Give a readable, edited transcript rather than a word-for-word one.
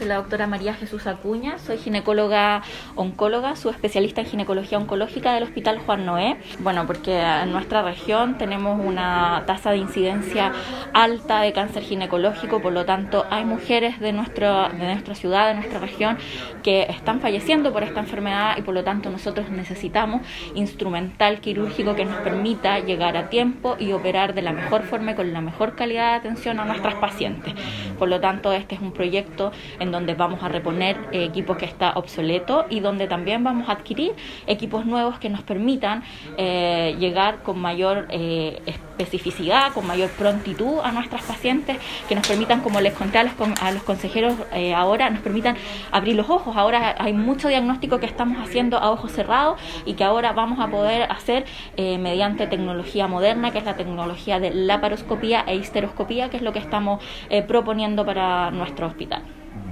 soy la doctora María Jesús Acuña, soy ginecóloga oncóloga, subespecialista en ginecología oncológica del Hospital Juan Noé. Bueno, porque en nuestra región tenemos una tasa de incidencia alta de cáncer ginecológico, por lo tanto hay mujeres de nuestra ciudad, de nuestra región, que están falleciendo por esta enfermedad y por lo tanto nosotros necesitamos instrumental quirúrgico que nos permita llegar a tiempo y operar de la mejor forma y con la mejor calidad de atención a nuestras pacientes. Por lo tanto, este es un proyecto en donde vamos a reponer equipo que está obsoleto y donde también vamos a adquirir equipos nuevos que nos permitan llegar con mayor especificidad, con mayor prontitud a nuestras pacientes, que nos permitan, como les conté a los consejeros ahora, nos permitan abrir los ojos. Ahora hay mucho diagnóstico que estamos haciendo a ojos cerrados y que ahora vamos a poder hacer mediante tecnología moderna, que es la tecnología de laparoscopía e histeroscopía, que es lo que estamos proponiendo para nuestro hospital.